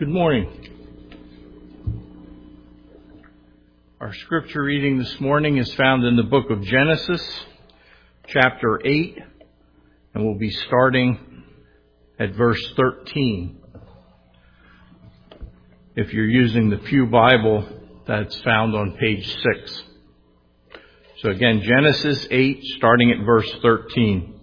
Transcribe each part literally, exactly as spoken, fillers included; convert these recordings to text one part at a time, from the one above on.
Good morning. Our scripture reading this morning is found in the book of Genesis, chapter eight, and we'll be starting at verse thirteen. If you're using the Pew Bible, that's found on page six. So again, Genesis eight, starting at verse thirteen.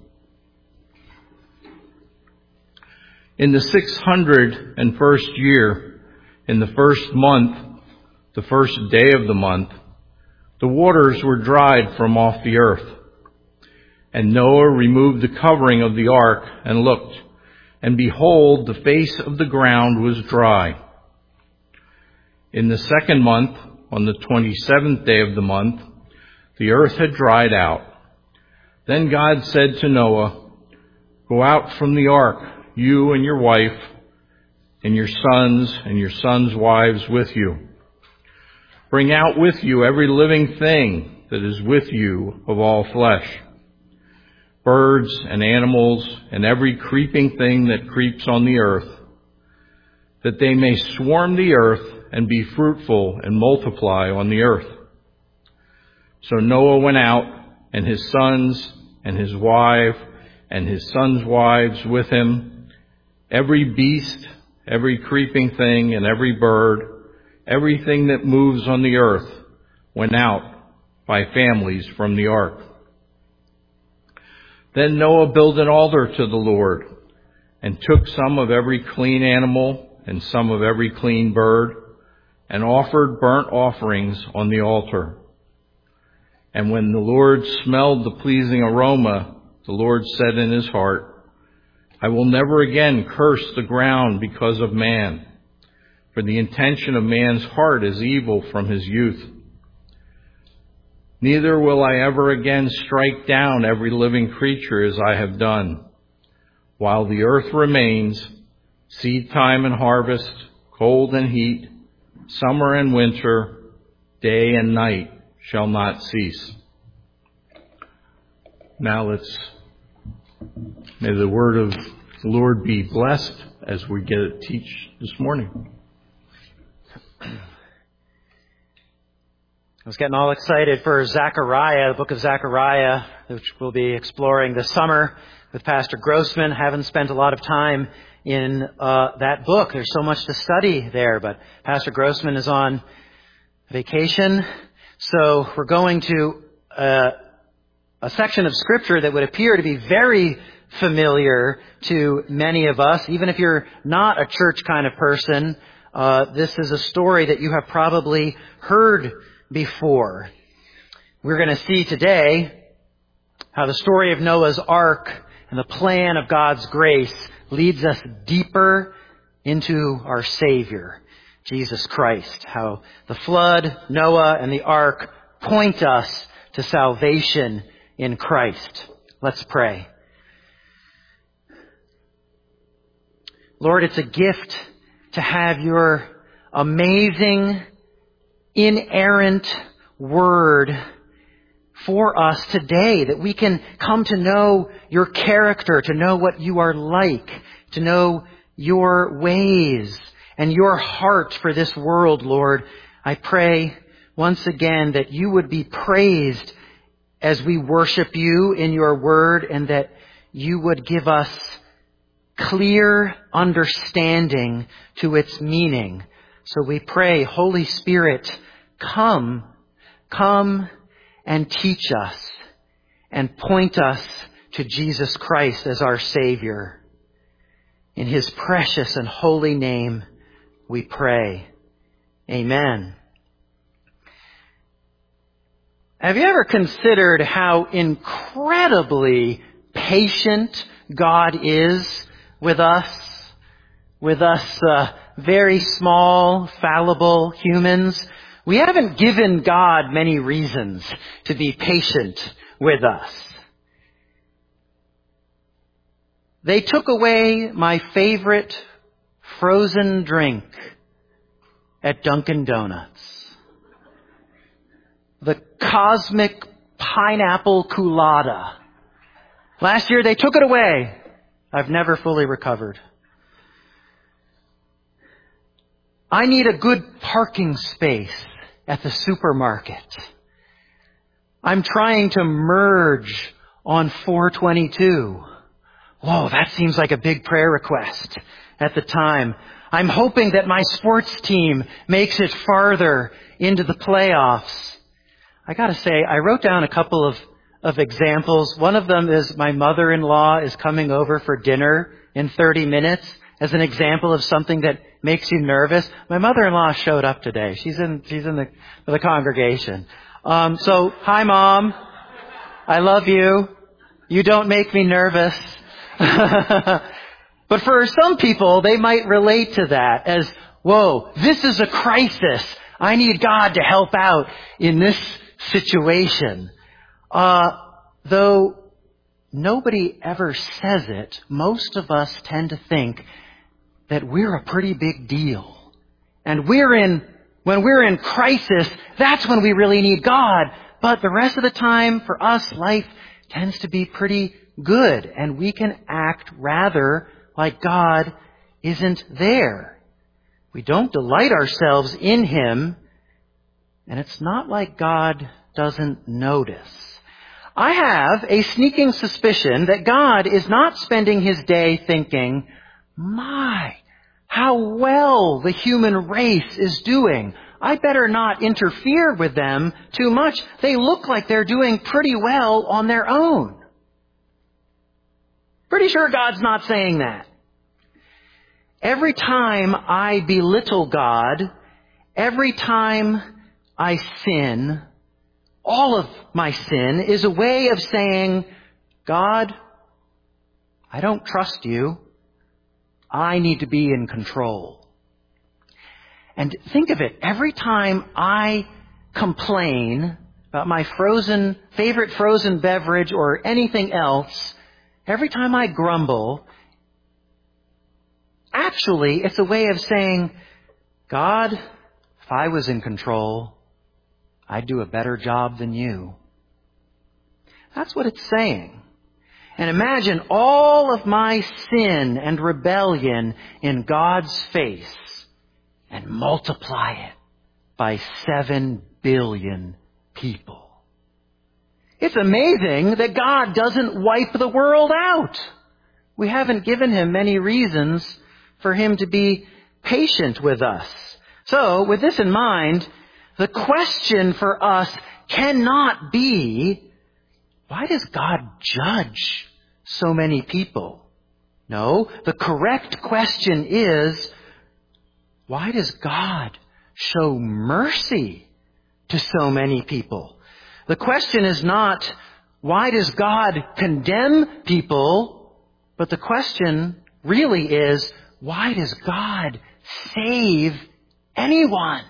In the six hundred and first year, in the first month, the first day of the month, the waters were dried from off the earth. And Noah removed the covering of the ark and looked, and behold, the face of the ground was dry. In the second month, on the twenty-seventh day of the month, the earth had dried out. Then God said to Noah, "Go out from the ark, you and your wife, and your sons and your sons' wives with you. Bring out with you every living thing that is with you of all flesh, birds and animals and every creeping thing that creeps on the earth, that they may swarm the earth and be fruitful and multiply on the earth." So Noah went out, and his sons and his wife and his sons' wives with him, every beast, every creeping thing, and every bird, everything that moves on the earth, went out by families from the ark. Then Noah built an altar to the Lord, and took some of every clean animal and some of every clean bird, and offered burnt offerings on the altar. And when the Lord smelled the pleasing aroma, the Lord said in his heart, "I will never again curse the ground because of man, for the intention of man's heart is evil from his youth. Neither will I ever again strike down every living creature as I have done. While the earth remains, seed time and harvest, cold and heat, summer and winter, day and night shall not cease." Now let's May the word of the Lord be blessed as we get it teach this morning. I was getting all excited for Zechariah, the book of Zechariah, which we'll be exploring this summer with Pastor Grossman. Haven't spent a lot of time in uh, that book. There's so much to study there, but Pastor Grossman is on vacation. So we're going to uh, a section of Scripture that would appear to be very familiar to many of us. Even if you're not a church kind of person, uh, this is a story that you have probably heard before. We're going to see today how the story of Noah's Ark and the plan of God's grace leads us deeper into our Savior, Jesus Christ. How the flood, Noah, and the Ark point us to salvation in Christ. Let's pray. Lord, it's a gift to have your amazing, inerrant word for us today, that we can come to know your character, to know what you are like, to know your ways and your heart for this world, Lord. I pray once again that you would be praised as we worship you in your word, and that you would give us clear understanding to its meaning. So we pray, Holy Spirit, come, come and teach us and point us to Jesus Christ as our Savior. In his precious and holy name we pray. Amen. Have you ever considered how incredibly patient God is with us, with us uh, very small, fallible humans? We haven't given God many reasons to be patient with us. They took away my favorite frozen drink at Dunkin' Donuts, the Cosmic Pineapple Colada. Last year they took it away. I've never fully recovered. I need a good parking space at the supermarket. I'm trying to merge on four twenty-two. Whoa, that seems like a big prayer request at the time. I'm hoping that my sports team makes it farther into the playoffs. I gotta say, I wrote down a couple of, of examples. One of them is my mother-in-law is coming over for dinner in thirty minutes as an example of something that makes you nervous. My mother-in-law showed up today. She's in, she's in the, the congregation. Um, so, hi Mom. I love you. You don't make me nervous. But for some people, they might relate to that as, whoa, this is a crisis. I need God to help out in this situation. Uh, though nobody ever says it, most of us tend to think that we're a pretty big deal. And we're in, when we're in crisis, that's when we really need God. But the rest of the time, for us, life tends to be pretty good. And we can act rather like God isn't there. We don't delight ourselves in Him. And it's not like God doesn't notice. I have a sneaking suspicion that God is not spending His day thinking, my, how well the human race is doing. I better not interfere with them too much. They look like they're doing pretty well on their own. Pretty sure God's not saying that. Every time I belittle God, every time I sin, all of my sin is a way of saying, God, I don't trust you. I need to be in control. And think of it, every time I complain about my frozen, favorite frozen beverage or anything else, every time I grumble, actually it's a way of saying, God, if I was in control, I'd do a better job than you. That's what it's saying. And imagine all of my sin and rebellion in God's face and multiply it by seven billion people. It's amazing that God doesn't wipe the world out. We haven't given Him many reasons for Him to be patient with us. So, with this in mind, the question for us cannot be, why does God judge so many people? No, the correct question is, why does God show mercy to so many people? The question is not, why does God condemn people? But the question really is, why does God save anyone?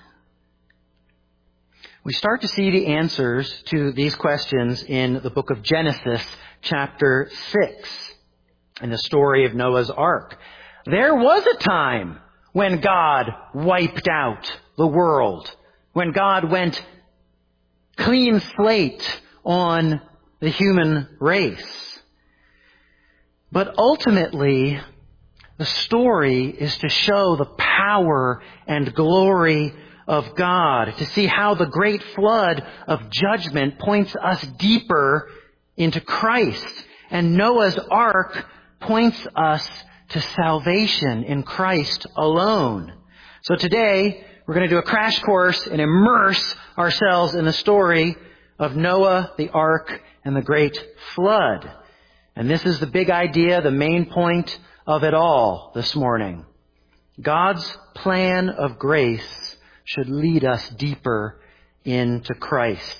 We start to see the answers to these questions in the book of Genesis, chapter six, in the story of Noah's Ark. There was a time when God wiped out the world, when God went clean slate on the human race. But ultimately, the story is to show the power and glory of God, to see how the great flood of judgment points us deeper into Christ. And Noah's Ark points us to salvation in Christ alone. So today, we're going to do a crash course and immerse ourselves in the story of Noah, the Ark, and the great flood. And this is the big idea, the main point of it all this morning. God's plan of grace should lead us deeper into Christ.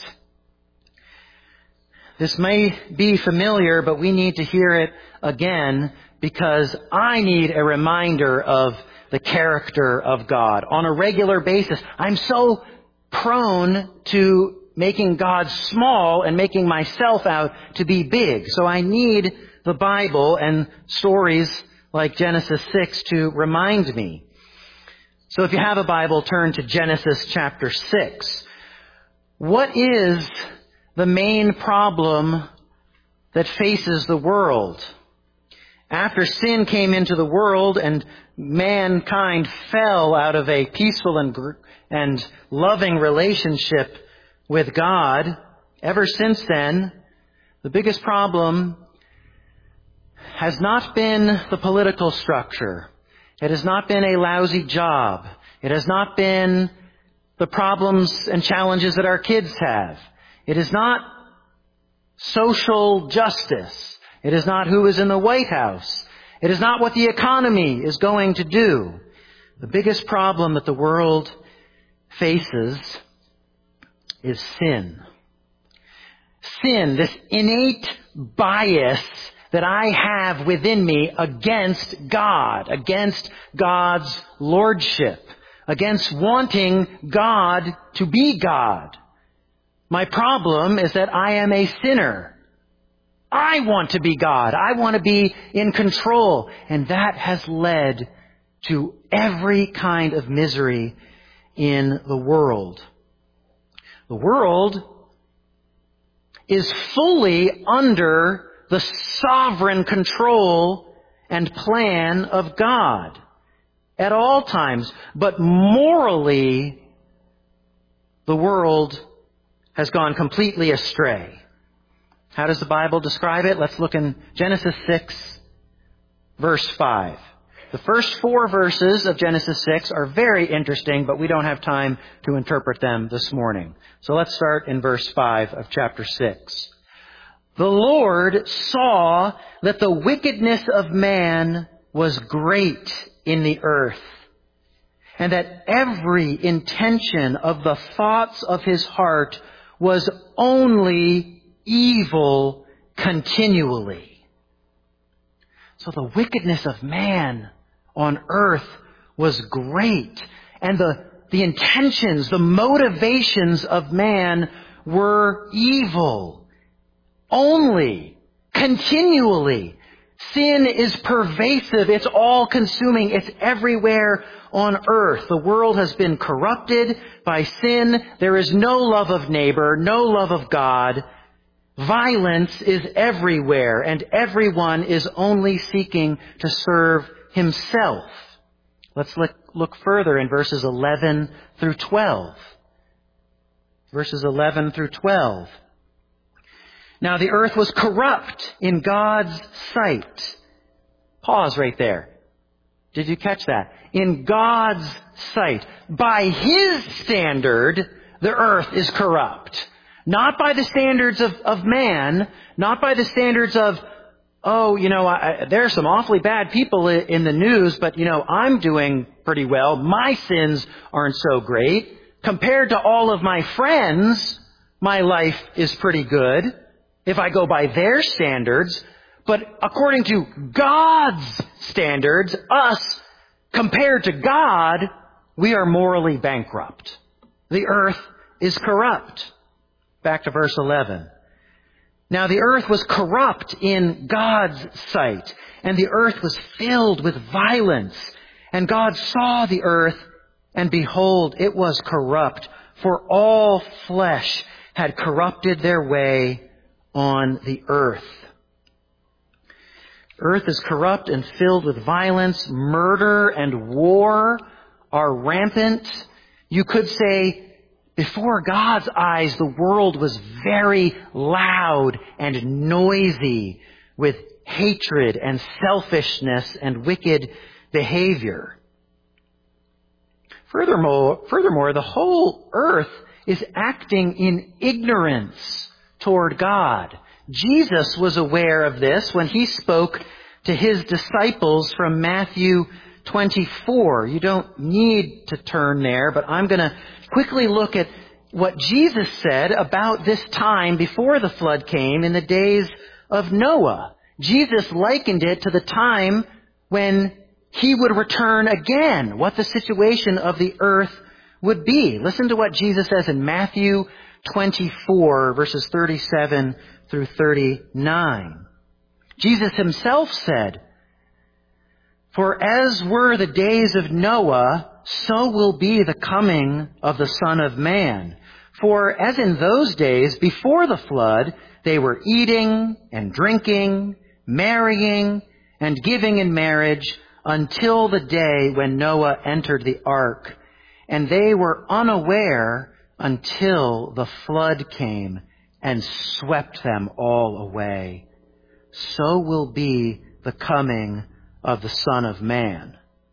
This may be familiar, but we need to hear it again because I need a reminder of the character of God on a regular basis. I'm so prone to making God small and making myself out to be big. So I need the Bible and stories like Genesis six to remind me. So if you have a Bible, turn to Genesis chapter six. What is the main problem that faces the world? after sin came into the world and mankind fell out of a peaceful and, and loving relationship with God, ever since then, the biggest problem has not been the political structure. It has not been a lousy job. It has not been the problems and challenges that our kids have. It is not social justice. It is not who is in the White House. It is not what the economy is going to do. The biggest problem that the world faces is sin. Sin, this innate bias that I have within me against God, against God's lordship, against wanting God to be God. My problem is that I am a sinner. I want to be God. I want to be in control. And that has led to every kind of misery in the world. The world is fully under the sovereign control and plan of God at all times. But morally, the world has gone completely astray. How does the Bible describe it? Let's look in Genesis six, verse five. The first four verses of Genesis six are very interesting, but we don't have time to interpret them this morning. So let's start in verse five of chapter six. The Lord saw that the wickedness of man was great in the earth, and that every intention of the thoughts of his heart was only evil continually. So the wickedness of man on earth was great, and the, the intentions, the motivations of man were evil. Only, continually. Sin is pervasive. It's all-consuming. It's everywhere on earth. The world has been corrupted by sin. There is no love of neighbor, no love of God. Violence is everywhere, and everyone is only seeking to serve himself. Let's look, look further in verses eleven through twelve. Verses eleven through twelve. Now the earth was corrupt in God's sight. Pause right there. Did you catch that? In God's sight. By His standard, the earth is corrupt. Not by the standards of, of man, not by the standards of, oh, you know, I, there are some awfully bad people in the news, but, you know, I'm doing pretty well. My sins aren't so great. Compared to all of my friends, my life is pretty good if I go by their standards. But according to God's standards, us, compared to God, we are morally bankrupt. The earth is corrupt. Back to verse eleven. Now the earth was corrupt in God's sight, and the earth was filled with violence. And God saw the earth, and behold, it was corrupt, for all flesh had corrupted their way on the earth. Earth is corrupt and filled with violence. Murder and war are rampant. You could say, before God's eyes, the world was very loud and noisy with hatred and selfishness and wicked behavior. Furthermore, furthermore, the whole earth is acting in ignorance toward God. Jesus was aware of this when he spoke to his disciples from Matthew twenty-four. You don't need to turn there, but I'm going to quickly look at what Jesus said about this time before the flood came in the days of Noah. Jesus likened it to the time when he would return again, what the situation of the earth would be. Listen to what Jesus says in Matthew twenty-four, verses thirty-seven through thirty-nine. Jesus himself said, "For as were the days of Noah, so will be the coming of the Son of Man. For as in those days before the flood, they were eating and drinking, marrying, and giving in marriage until the day when Noah entered the ark, and they were unaware until the flood came and swept them all away. So will be the coming of the Son of Man.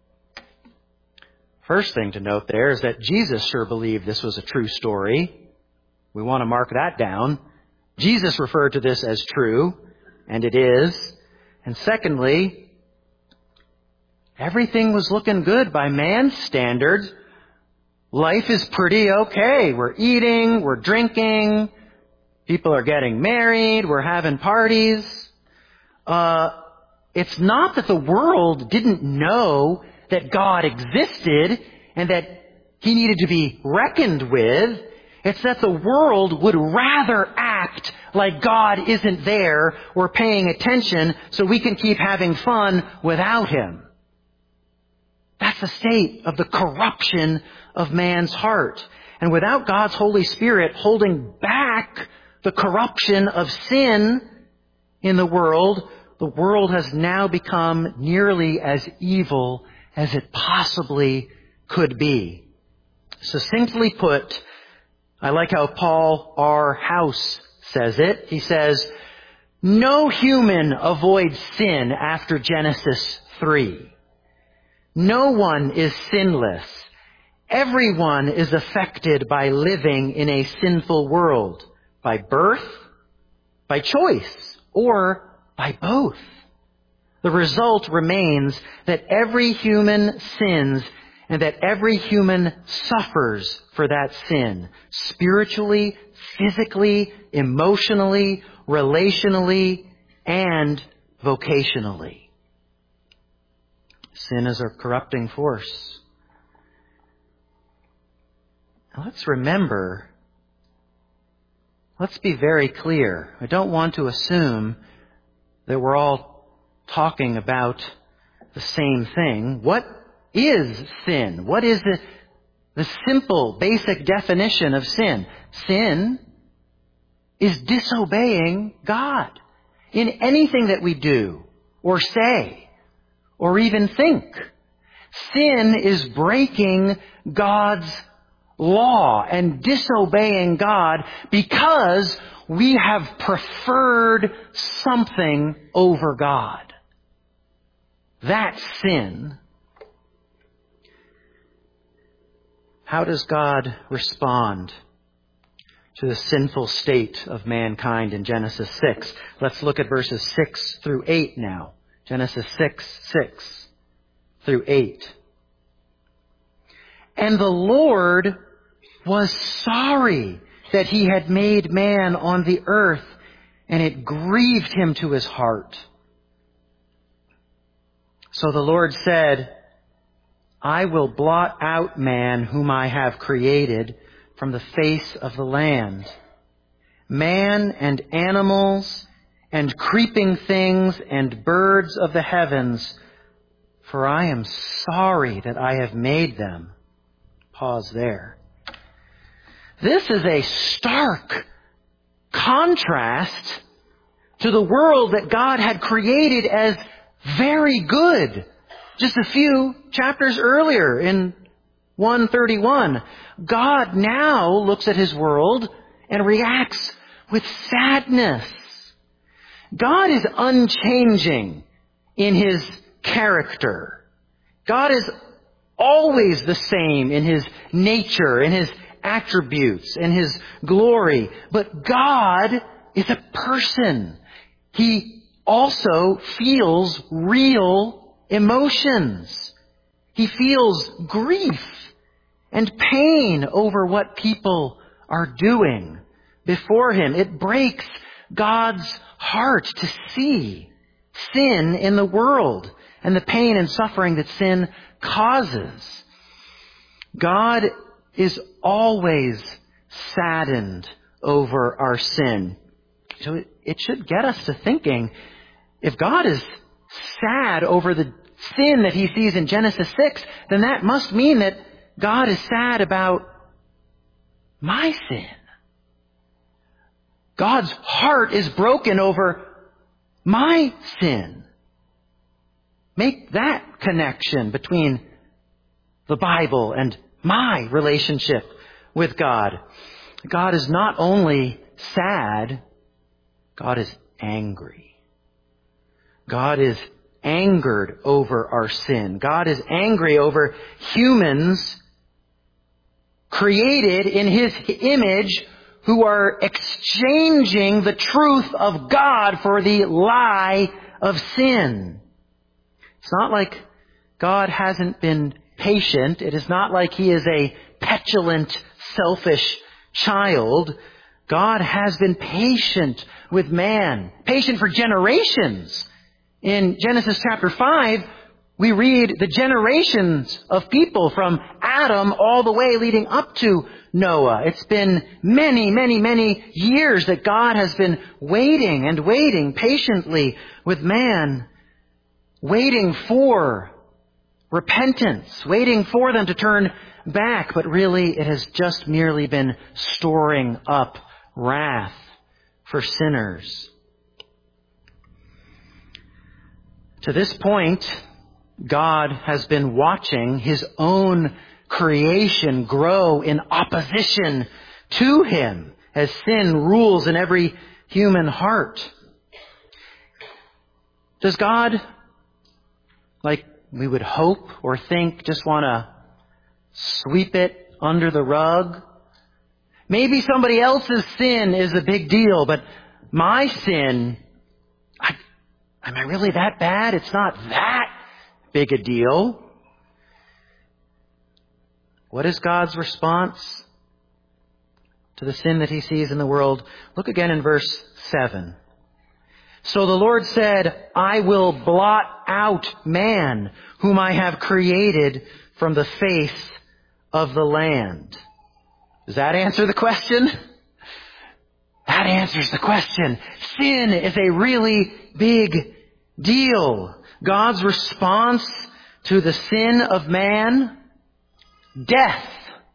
First thing to note there is that Jesus sure believed this was a true story. We want to mark that down. Jesus referred to this as true, and it is. And secondly, everything was looking good by man's standards. Life is pretty okay. We're eating, we're drinking, people are getting married, we're having parties. Uh, it's not that the world didn't know that God existed and that He needed to be reckoned with. It's that the world would rather act like God isn't there or paying attention so we can keep having fun without Him. That's the state of the corruption of man's heart. And without God's Holy Spirit holding back the corruption of sin in the world, the world has now become nearly as evil as it possibly could be. Succinctly put, I like how Paul R. House says it. He says, no human avoids sin after Genesis three. No one is sinless. Everyone is affected by living in a sinful world, by birth, by choice, or by both. The result remains that every human sins and that every human suffers for that sin, spiritually, physically, emotionally, relationally, and vocationally. Sin is a corrupting force. Now let's remember, let's be very clear. I don't want to assume that we're all talking about the same thing. What is sin? What is the, the simple, basic definition of sin? Sin is disobeying God in anything that we do or say or even think. Sin is breaking God's law and disobeying God because we have preferred something over God. That's sin. How does God respond to the sinful state of mankind in Genesis six? Let's look at verses six through eight now. Genesis six, six through eight. And the Lord was sorry that He had made man on the earth, and it grieved Him to His heart. So the Lord said, I will blot out man whom I have created from the face of the land, man and animals and creeping things and birds of the heavens, for I am sorry that I have made them. Pause there. This is a stark contrast to the world that God had created as very good. Just a few chapters earlier in one thirty-one, God now looks at His world and reacts with sadness. God is unchanging in His character. God is always the same in His nature, in His attributes, in His glory. But God is a person. He also feels real emotions. He feels grief and pain over what people are doing before Him. It breaks God's heart to see sin in the world and the pain and suffering that sin causes. God is always saddened over our sin. So it, it should get us to thinking, if God is sad over the sin that He sees in Genesis six, then that must mean that God is sad about my sin. God's heart is broken over my sin. Make that connection between the Bible and my relationship with God. God is not only sad, God is angry. God is angered over our sin. God is angry over humans created in His image who are exchanging the truth of God for the lie of sin. It's not like God hasn't been patient. It is not like He is a petulant, selfish child. God has been patient with man, patient for generations. In Genesis chapter five, we read the generations of people from Adam all the way leading up to Noah. It's been many, many, many years that God has been waiting and waiting patiently with man, waiting for repentance, waiting for them to turn back. But really, it has just merely been storing up wrath for sinners. To this point, God has been watching His own creation grow in opposition to Him as sin rules in every human heart. Does God, like we would hope or think, just want to sweep it under the rug? Maybe somebody else's sin is a big deal, but my sin, I, am I really that bad? It's not that big a deal. What is God's response to the sin that He sees in the world? Look again in verse seven. So the Lord said, I will blot out man, whom I have created from the face of the land. Does that answer the question? That answers the question. Sin is a really big deal. God's response to the sin of man, death.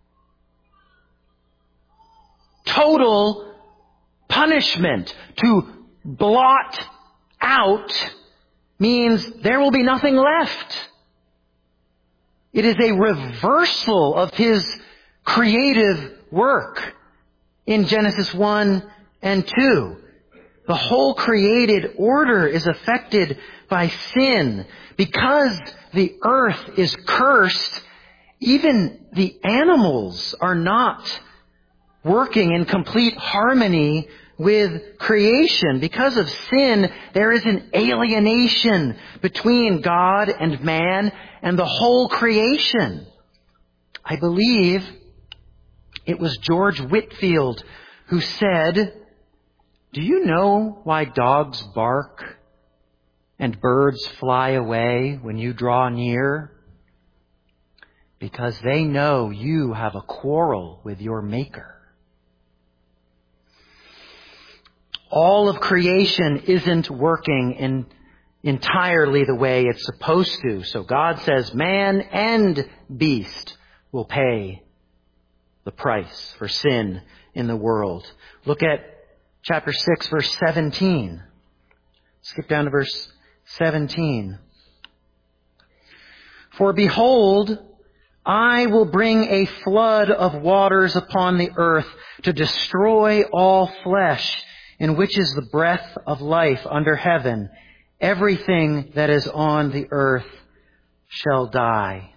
Total punishment. To blot out means there will be nothing left. It is a reversal of His creative work in Genesis one and two. The whole created order is affected by sin. Because the earth is cursed, even the animals are not working in complete harmony with creation. Because of sin, there is an alienation between God and man and the whole creation. I believe it was George Whitefield who said, do you know why dogs bark and birds fly away when you draw near? Because they know you have a quarrel with your Maker. All of creation isn't working in entirely the way it's supposed to. So God says man and beast will pay the price for sin in the world. Look at chapter six, verse seventeen. Skip down to verse seventeen. For behold, I will bring a flood of waters upon the earth to destroy all flesh, in which is the breath of life under heaven. Everything that is on the earth shall die.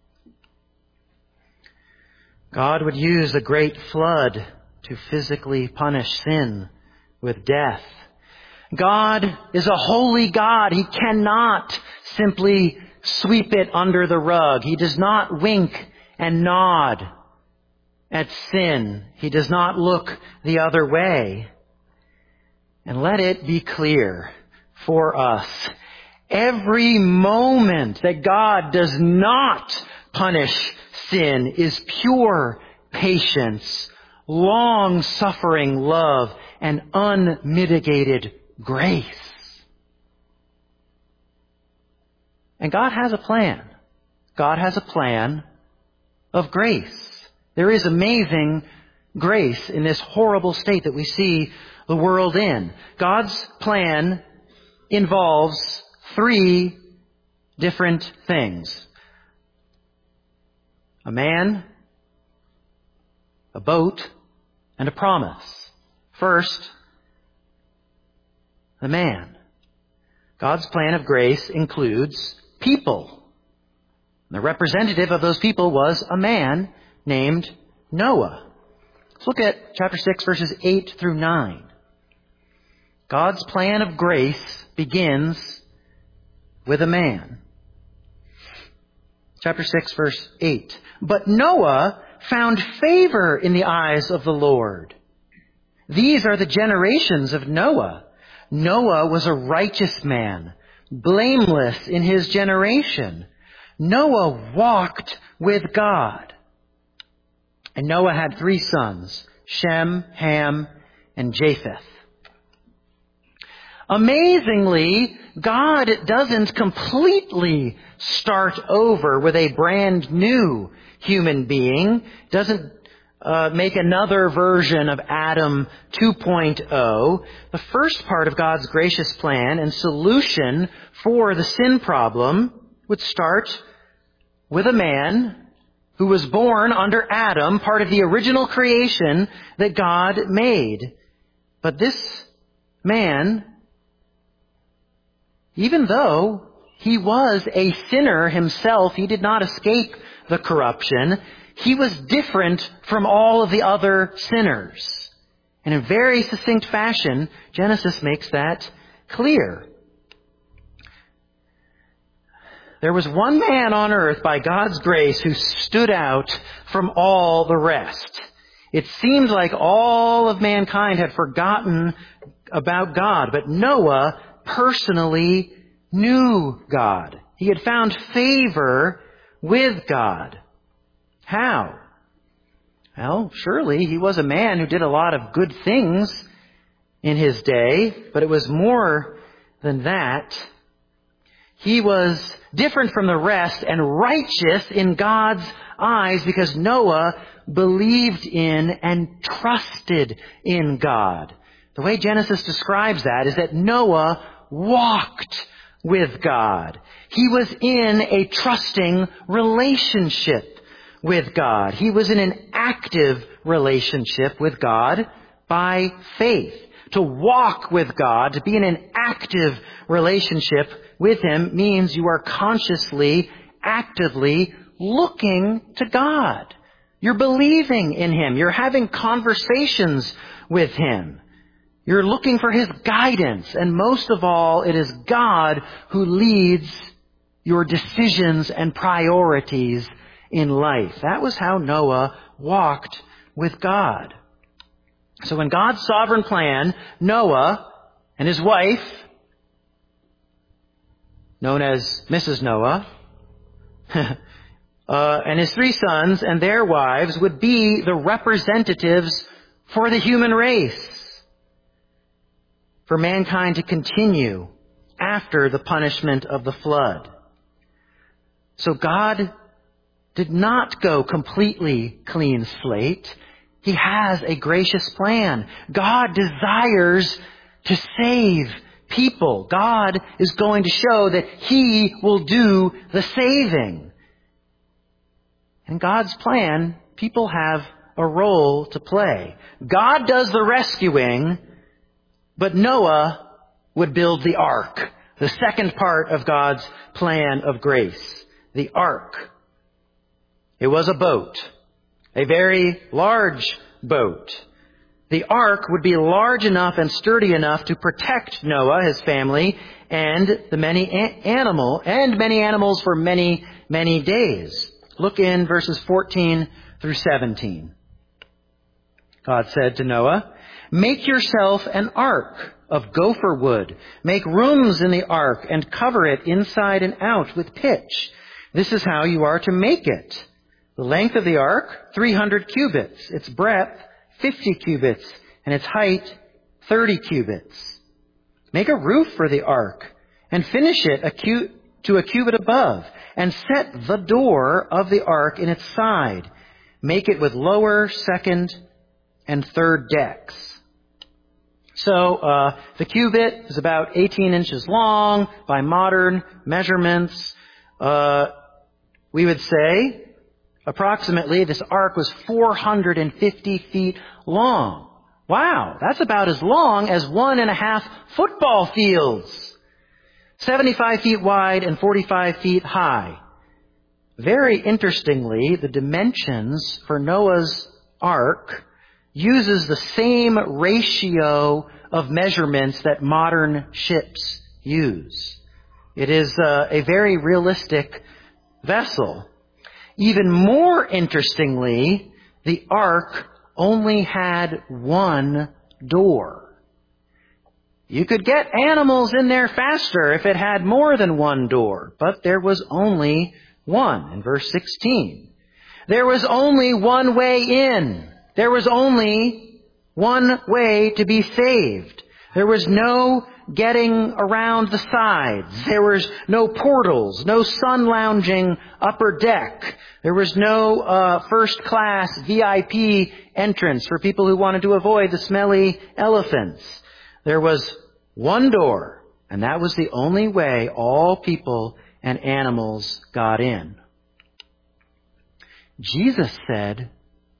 God would use a great flood to physically punish sin with death. God is a holy God. He cannot simply sweep it under the rug. He does not wink and nod at sin. He does not look the other way. And let it be clear for us, every moment that God does not punish sin is pure patience, long-suffering love, and unmitigated grace. And God has a plan. God has a plan of grace. There is amazing grace in this horrible state that we see the world in. God's plan involves three different things. A man, a boat, and a promise. First, the man. God's plan of grace includes people. The representative of those people was a man named Noah. Let's look at chapter six, verses eight through nine. God's plan of grace begins with a man. Chapter six, verse eight. But Noah found favor in the eyes of the Lord. These are the generations of Noah. Noah was a righteous man, blameless in his generation. Noah walked with God. And Noah had three sons, Shem, Ham, and Japheth. Amazingly, God doesn't completely start over with a brand new human being, doesn't uh, make another version of Adam two point oh. The first part of God's gracious plan and solution for the sin problem would start with a man who was born under Adam, part of the original creation that God made. But this man, even though he was a sinner himself, he did not escape the corruption. He was different from all of the other sinners. And in very succinct fashion, Genesis makes that clear. There was one man on earth by God's grace who stood out from all the rest. It seemed like all of mankind had forgotten about God, but Noah personally knew God. He had found favor with God. How? Well, surely he was a man who did a lot of good things in his day, but it was more than that. He was different from the rest and righteous in God's eyes because Noah believed in and trusted in God. The way Genesis describes that is that Noah walked with God. He was in a trusting relationship with God. He was in an active relationship with God by faith. To walk with God, to be in an active relationship with Him means you are consciously, actively looking to God. You're believing in Him. You're having conversations with Him. You're looking for His guidance. And most of all, it is God who leads your decisions and priorities in life. That was how Noah walked with God. So in God's sovereign plan, Noah and his wife, known as Missus Noah, uh, and his three sons and their wives would be the representatives for the human race, for mankind to continue after the punishment of the flood. So God did not go completely clean slate. He has a gracious plan. God desires to save people. God is going to show that He will do the saving. In God's plan, people have a role to play. God does the rescuing, but Noah would build the ark, the second part of God's plan of grace, the ark. It was a boat, a very large boat. The ark would be large enough and sturdy enough to protect Noah, his family, and the many a- animal and many animals for many, many days. Look in verses fourteen through seventeen. God said to Noah, "Make yourself an ark of gopher wood. Make rooms in the ark and cover it inside and out with pitch. This is how you are to make it. The length of the ark, three hundred cubits. Its breadth, fifty cubits. And its height, thirty cubits. Make a roof for the ark and finish it a cu- to a cubit above. And set the door of the ark in its side. Make it with lower, second, and third decks." So uh, the cubit is about eighteen inches long by modern measurements. Uh, we would say approximately this ark was four hundred fifty feet long. Wow, that's about as long as one and a half football fields. seventy-five feet wide and forty-five feet high. Very interestingly, the dimensions for Noah's ark uses the same ratio of measurements that modern ships use. It is uh, a very realistic vessel. Even more interestingly, the ark only had one door. You could get animals in there faster if it had more than one door, but there was only one. In verse sixteen, there was only one way in. There was only one way to be saved. There was no getting around the sides. There was no portals, no sun lounging upper deck. There was no uh, first class V I P entrance for people who wanted to avoid the smelly elephants. There was one door, and that was the only way all people and animals got in. Jesus said,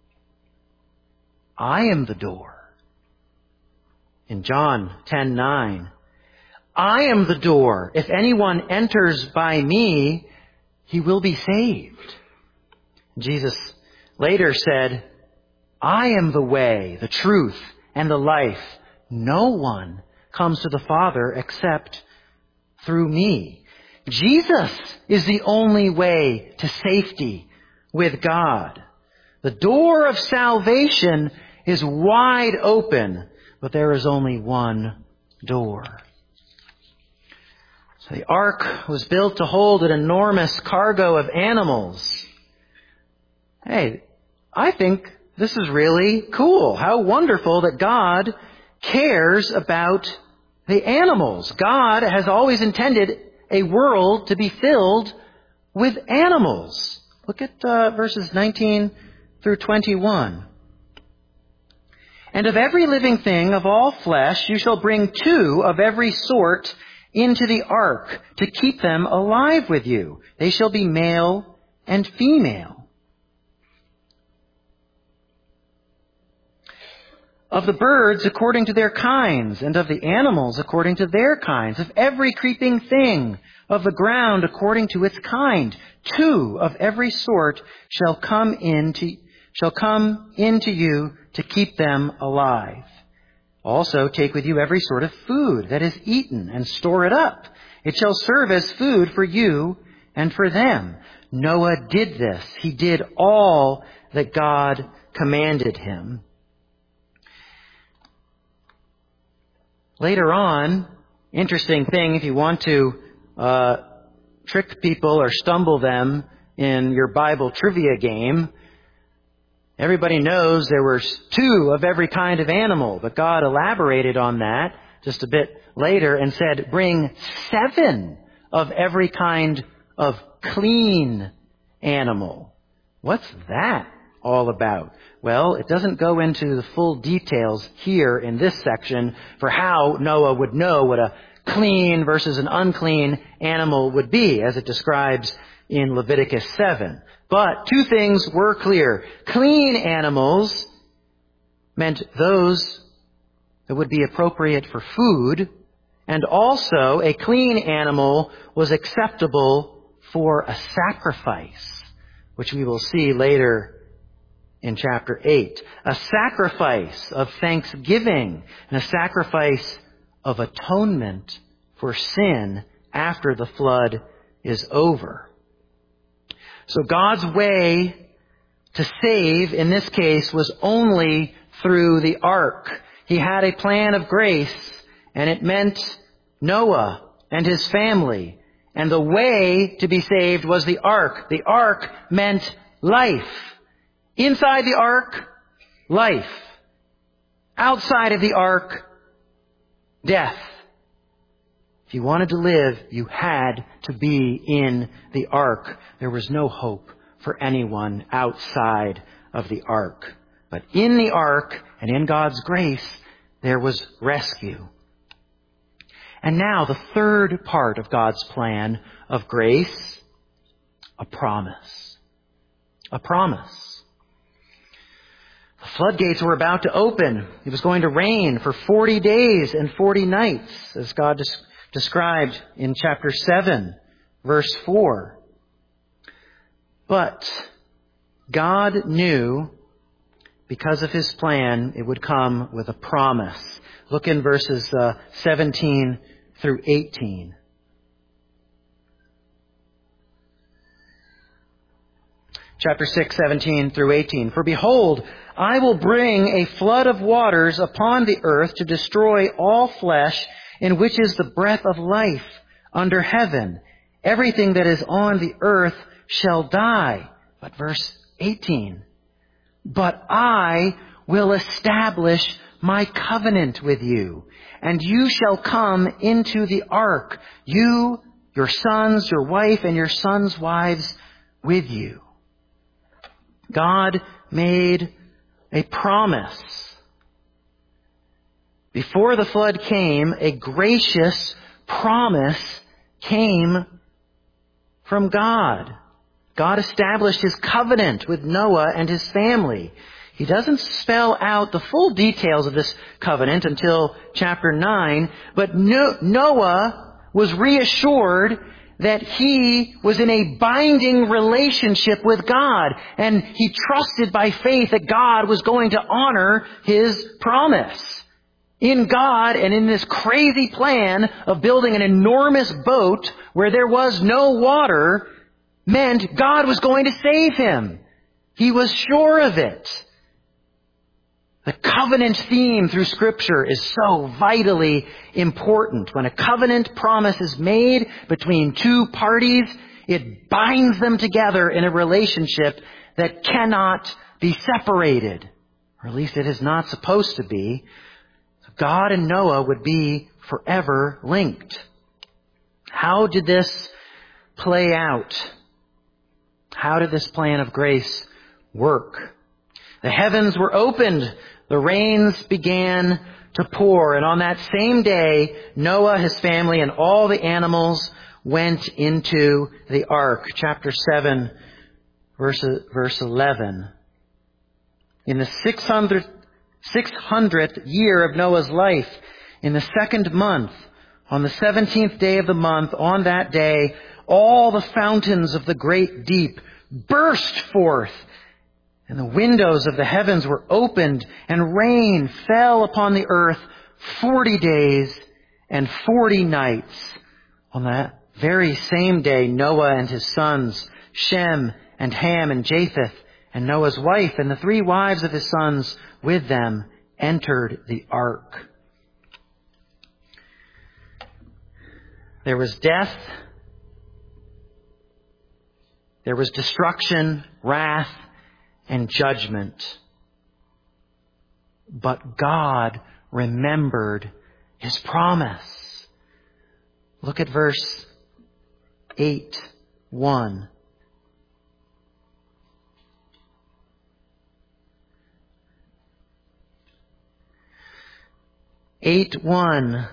I am the door. In John ten nine, I am the door. If anyone enters by me, he will be saved. Jesus later said, I am the way, the truth, and the life. No one comes to the Father except through me. Jesus is the only way to safety with God. The door of salvation is wide open, but there is only one door. So the ark was built to hold an enormous cargo of animals. Hey, I think this is really cool. How wonderful that God cares about the animals. God has always intended a world to be filled with animals. Look at uh, verses nineteen through twenty-one. And of every living thing of all flesh you shall bring two of every sort into the ark to keep them alive with you. They shall be male and female. Of the birds according to their kinds, and of the animals according to their kinds, of every creeping thing of the ground according to its kind, two of every sort shall come into shall come into you to keep them alive. Also take with you every sort of food that is eaten, and store it up. It shall serve as food for you and for them. Noah did this. He did all that God commanded him. Later on, interesting thing, if you want to uh, trick people or stumble them in your Bible trivia game, everybody knows there were two of every kind of animal, but God elaborated on that just a bit later and said, bring seven of every kind of clean animal. What's that all about? Well, it doesn't go into the full details here in this section for how Noah would know what a clean versus an unclean animal would be, as it describes in Leviticus seven. But two things were clear. Clean animals meant those that would be appropriate for food, and also a clean animal was acceptable for a sacrifice, which we will see later in chapter eight. A sacrifice of thanksgiving and a sacrifice of atonement for sin after the flood is over. So God's way to save, in this case, was only through the ark. He had a plan of grace, and it meant Noah and his family. And the way to be saved was the ark. The ark meant life. Inside the ark, life. Outside of the ark, death. If you wanted to live, you had to be in the ark. There was no hope for anyone outside of the ark. But in the ark and in God's grace, there was rescue. And now the third part of God's plan of grace, a promise. A promise. The floodgates were about to open. It was going to rain for forty days and forty nights, as God des- described in chapter seven, verse four. But God knew, because of his plan, it would come with a promise. Look in verses uh, seventeen through eighteen. Chapter six, seventeen through eighteen. For behold, I will bring a flood of waters upon the earth to destroy all flesh, in which is the breath of life under heaven. Everything that is on the earth shall die. But verse eighteen. But I will establish my covenant with you, and you shall come into the ark, you, your sons, your wife, and your sons' wives with you. God made a promise. Before the flood came, a gracious promise came from God. God established his covenant with Noah and his family. He doesn't spell out the full details of this covenant until chapter nine, but Noah was reassured that he was in a binding relationship with God, and he trusted by faith that God was going to honor his promise. In God and in this crazy plan of building an enormous boat where there was no water meant God was going to save him. He was sure of it. The covenant theme through Scripture is so vitally important. When a covenant promise is made between two parties, it binds them together in a relationship that cannot be separated. Or at least it is not supposed to be. God and Noah would be forever linked. How did this play out? How did this plan of grace work? The heavens were opened. The rains began to pour. And on that same day, Noah, his family, and all the animals went into the ark. Chapter seven, verse, verse eleven. In the six hundredth, six hundredth year of Noah's life, in the second month, on the seventeenth day of the month, on that day, all the fountains of the great deep burst forth, and the windows of the heavens were opened, and rain fell upon the earth forty days and forty nights. On that very same day, Noah and his sons, Shem and Ham and Japheth, and Noah's wife and the three wives of his sons with them entered the ark. There was death. There was destruction, wrath, and judgment. But God remembered his promise. Look at verse eight, one. eight, one.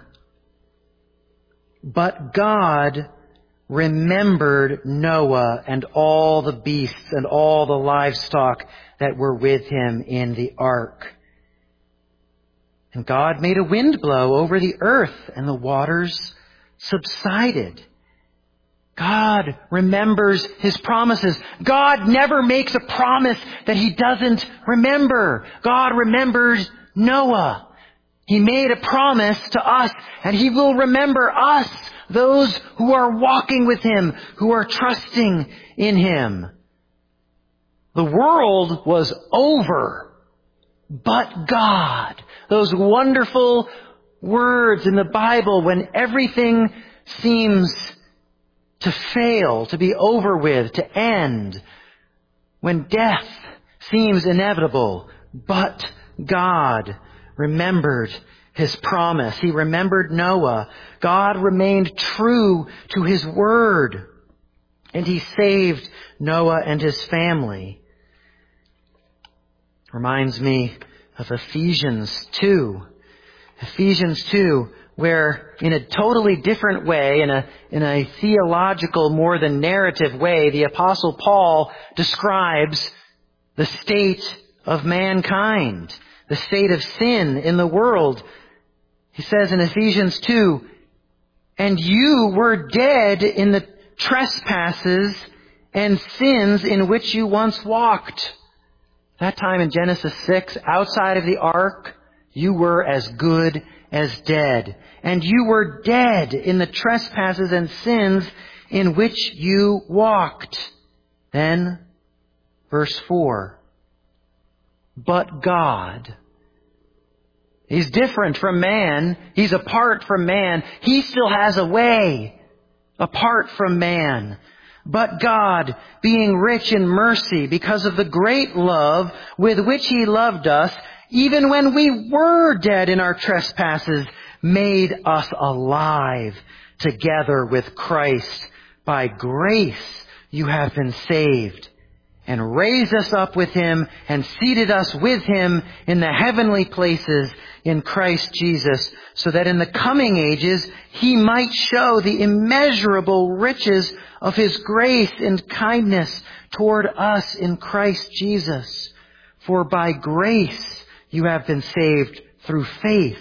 But God remembered Noah and all the beasts and all the livestock that were with him in the ark. And God made a wind blow over the earth, and the waters subsided. God remembers his promises. God never makes a promise that he doesn't remember. God remembers Noah. He made a promise to us, and he will remember us, those who are walking with him, who are trusting in him. The world was over, but God. Those wonderful words in the Bible when everything seems to fail, to be over with, to end. When death seems inevitable, but God remembered his promise. He remembered Noah. God remained true to his word, and he saved Noah and his family. Reminds me of Ephesians two. Ephesians two, where in a totally different way, in a, in a theological more than narrative way, the Apostle Paul describes the state of mankind, the state of sin in the world. He says in Ephesians two, "And you were dead in the trespasses and sins in which you once walked." That time in Genesis six, outside of the ark, you were as good as dead. And you were dead in the trespasses and sins in which you walked. Then, verse four, "But God." He's different from man. He's apart from man. He still has a way apart from man. "But God, being rich in mercy, because of the great love with which He loved us, even when we were dead in our trespasses, made us alive together with Christ. By grace you have been saved, and raised us up with Him, and seated us with Him in the heavenly places in Christ Jesus, so that in the coming ages He might show the immeasurable riches of His grace and kindness toward us in Christ Jesus. For by grace you have been saved through faith.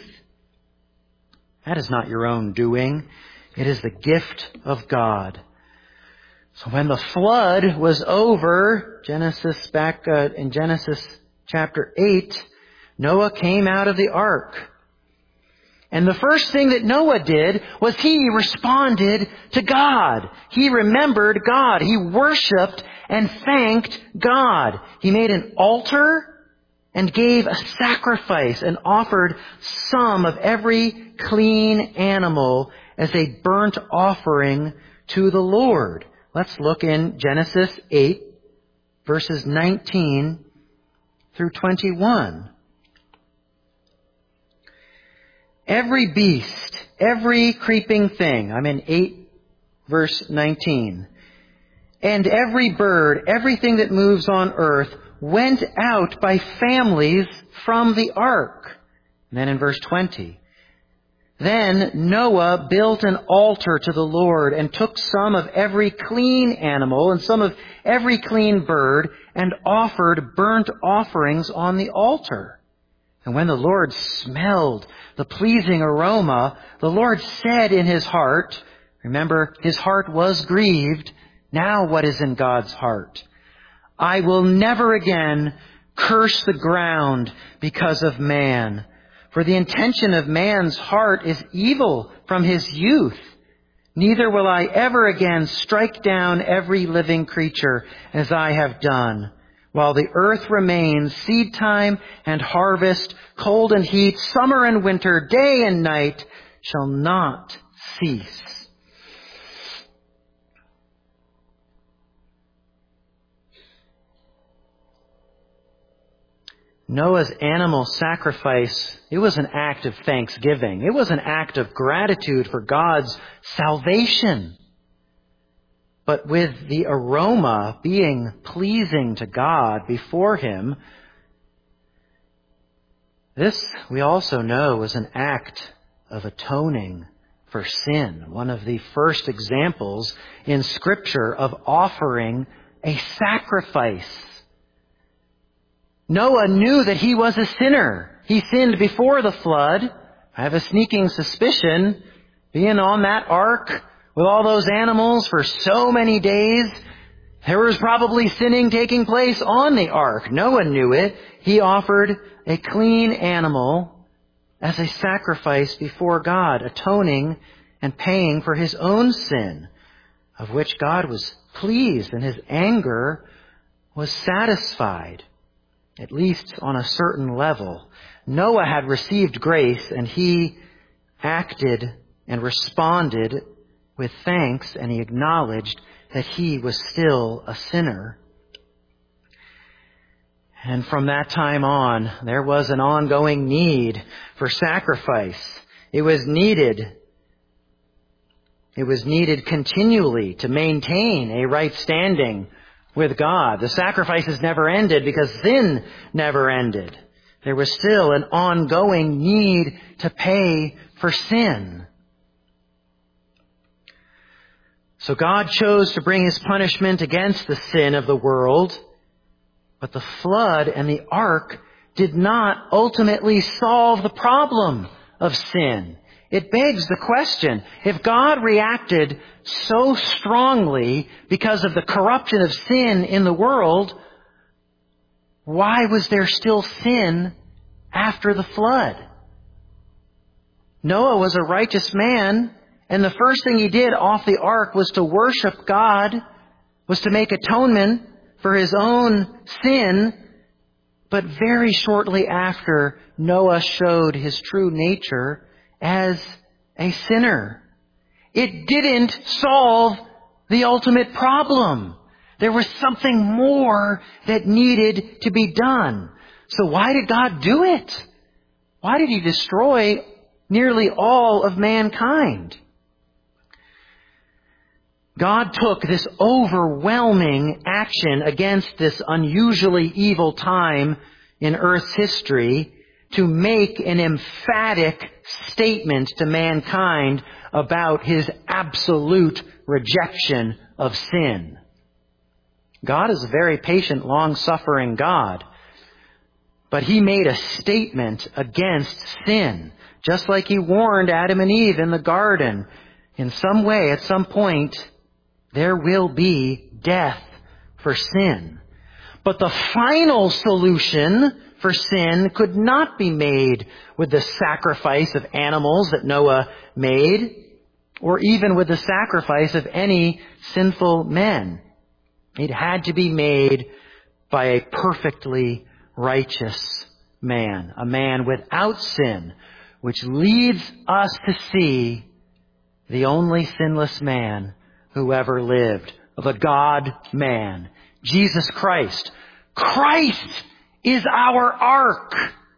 That is not your own doing. It is the gift of God." So when the flood was over, Genesis back uh, in Genesis chapter eight, Noah came out of the ark. And the first thing that Noah did was he responded to God. He remembered God. He worshiped and thanked God. He made an altar and gave a sacrifice and offered some of every clean animal as a burnt offering to the Lord. Let's look in Genesis eight, verses nineteen through twenty-one. "Every beast, every creeping thing," I'm in eight, verse nineteen, "and every bird, everything that moves on earth, went out by families from the ark." And then in verse twenty, "Then Noah built an altar to the Lord, and took some of every clean animal and some of every clean bird, and offered burnt offerings on the altar. And when the Lord smelled the pleasing aroma, the Lord said in His heart," remember, his heart was grieved. Now what is in God's heart? "I will never again curse the ground because of man. For the intention of man's heart is evil from his youth. Neither will I ever again strike down every living creature as I have done. While the earth remains, seed time and harvest, cold and heat, summer and winter, day and night shall not cease." Noah's animal sacrifice, it was an act of thanksgiving. It was an act of gratitude for God's salvation. But with the aroma being pleasing to God before Him, this, we also know, was an act of atoning for sin. One of the first examples in Scripture of offering a sacrifice. Noah knew that he was a sinner. He sinned before the flood. I have a sneaking suspicion, being on that ark with all those animals for so many days, there was probably sinning taking place on the ark. Noah knew it. He offered a clean animal as a sacrifice before God, atoning and paying for his own sin, of which God was pleased and His anger was satisfied. At least on a certain level. Noah had received grace, and he acted and responded with thanks, and he acknowledged that he was still a sinner. And from that time on, there was an ongoing need for sacrifice. It was needed. It was needed continually to maintain a right standing with God. The sacrifices never ended because sin never ended. There was still an ongoing need to pay for sin. So God chose to bring His punishment against the sin of the world, but the flood and the ark did not ultimately solve the problem of sin. It begs the question, if God reacted so strongly because of the corruption of sin in the world, why was there still sin after the flood? Noah was a righteous man, and the first thing he did off the ark was to worship God, was to make atonement for his own sin. But very shortly after, Noah showed his true nature as a sinner. It didn't solve the ultimate problem. There was something more that needed to be done. So why did God do it? Why did He destroy nearly all of mankind? God took this overwhelming action against this unusually evil time in Earth's history to make an emphatic statement to mankind about His absolute rejection of sin. God is a very patient, long-suffering God, but He made a statement against sin, just like He warned Adam and Eve in the garden. In some way, at some point, there will be death for sin. But the final solution for sin could not be made with the sacrifice of animals that Noah made, or even with the sacrifice of any sinful men. It had to be made by a perfectly righteous man, a man without sin, which leads us to see the only sinless man who ever lived, the God-man, Jesus Christ. Christ is our ark.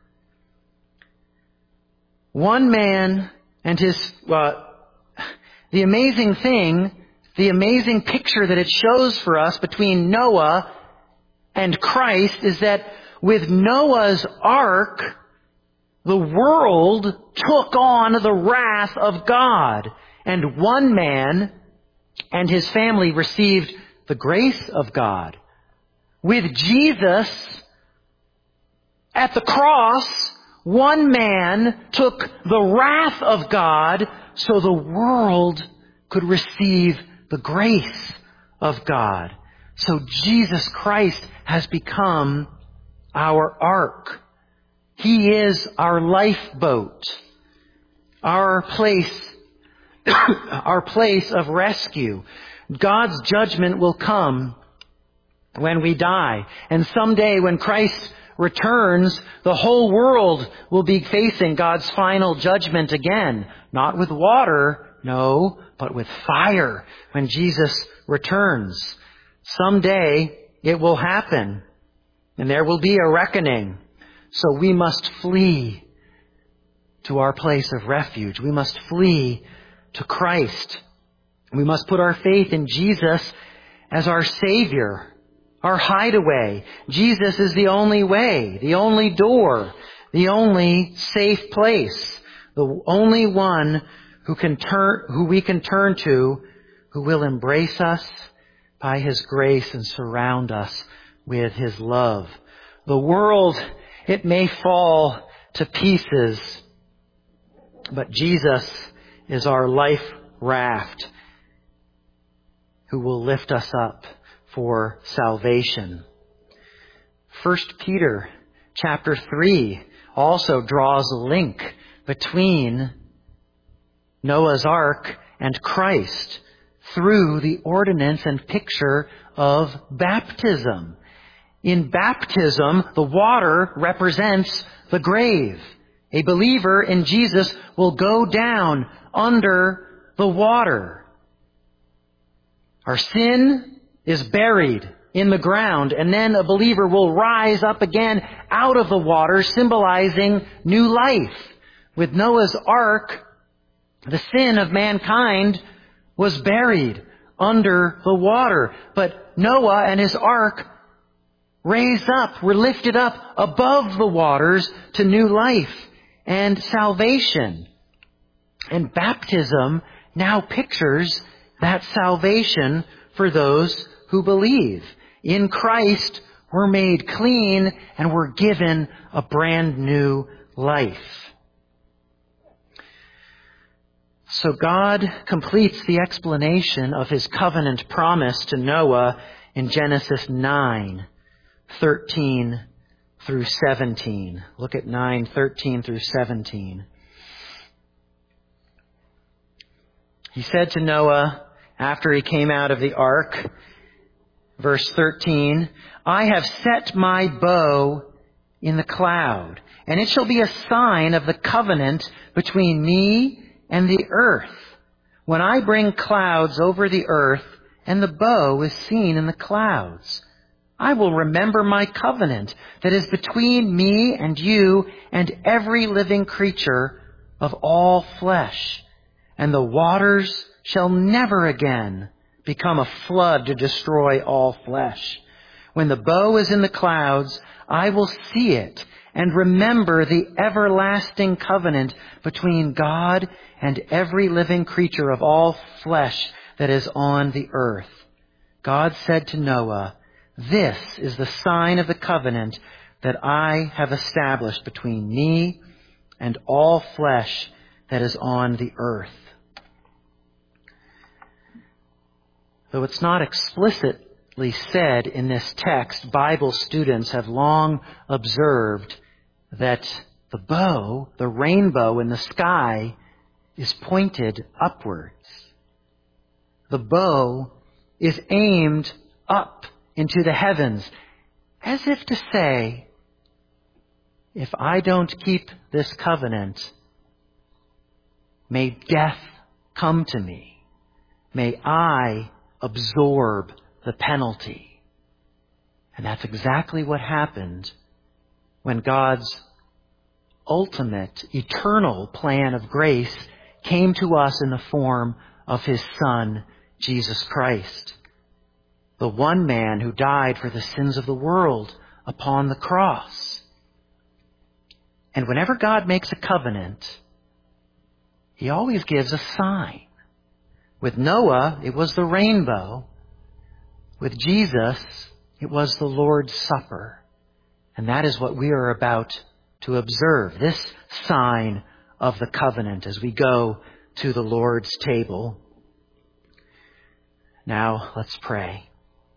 One man and his, uh, the amazing thing, the amazing picture that it shows for us between Noah and Christ is that with Noah's ark, the world took on the wrath of God, and one man and his family received the grace of God. With Jesus at the cross, one man took the wrath of God so the world could receive the grace of God. So Jesus Christ has become our ark. He is our lifeboat, our place our place of rescue. God's judgment will come when we die. And someday when Christ returns, the whole world will be facing God's final judgment again. Not with water, no, but with fire when Jesus returns. Someday it will happen, and there will be a reckoning. So we must flee to our place of refuge. We must flee to Christ. We must put our faith in Jesus as our Savior, our hideaway. Jesus is the only way, the only door, the only safe place, the only one who can turn, who we can turn to, who will embrace us by His grace and surround us with His love. The world, it may fall to pieces, but Jesus is our life raft who will lift us up for salvation. First Peter chapter three also draws a link between Noah's ark and Christ through the ordinance and picture of baptism. In baptism, the water represents the grave. A believer in Jesus will go down under the water. Our sin is buried in the ground, and then a believer will rise up again out of the water, symbolizing new life. With Noah's ark, the sin of mankind was buried under the water. But Noah and his ark raised up, we're lifted up above the waters to new life and salvation. And baptism now pictures that salvation for those who believe. In Christ, we're made clean and we're given a brand new life. So God completes the explanation of his covenant promise to Noah in Genesis nine, thirteen through seventeen. Look at nine, thirteen through seventeen. He said to Noah, after he came out of the ark, verse thirteen, I have set my bow in the cloud, and it shall be a sign of the covenant between me and the earth, when I bring clouds over the earth, and the bow is seen in the clouds. I will remember my covenant that is between me and you and every living creature of all flesh. And the waters shall never again become a flood to destroy all flesh. When the bow is in the clouds, I will see it and remember the everlasting covenant between God and every living creature of all flesh that is on the earth. God said to Noah, this is the sign of the covenant that I have established between me and all flesh that is on the earth. Though it's not explicitly said in this text, Bible students have long observed that the bow, the rainbow in the sky, is pointed upwards. The bow is aimed up into the heavens, as if to say, if I don't keep this covenant, may death come to me. May I absorb the penalty. And that's exactly what happened when God's ultimate, eternal plan of grace came to us in the form of his Son, Jesus Christ, the one man who died for the sins of the world upon the cross. And whenever God makes a covenant, he always gives a sign. With Noah, it was the rainbow. With Jesus, it was the Lord's Supper. And that is what we are about to observe, this sign of the covenant as we go to the Lord's table. Now, let's pray.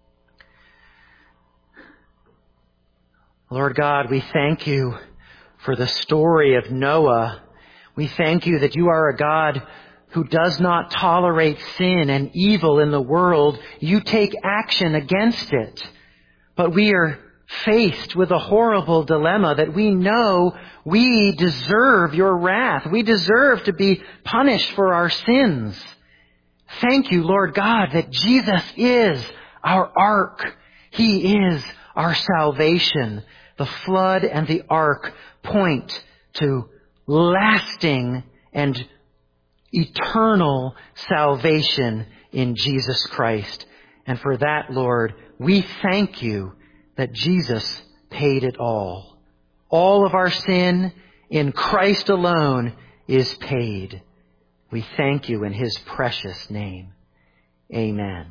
Lord God, we thank you for the story of Noah. We thank you that you are a God who does not tolerate sin and evil in the world. You take action against it. But we are faced with a horrible dilemma that we know we deserve your wrath. We deserve to be punished for our sins. Thank you, Lord God, that Jesus is our ark. He is our salvation. The flood and the ark point to lasting and eternal salvation in Jesus Christ. And for that, Lord, we thank you that Jesus paid it all. All of our sin in Christ alone is paid. We thank you in his precious name. Amen.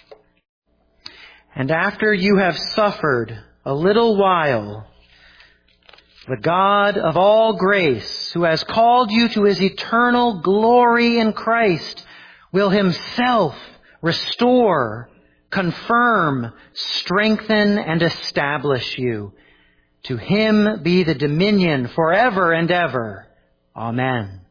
And after you have suffered a little while, the God of all grace, who has called you to his eternal glory in Christ, will himself restore, confirm, strengthen, and establish you. To him be the dominion forever and ever. Amen.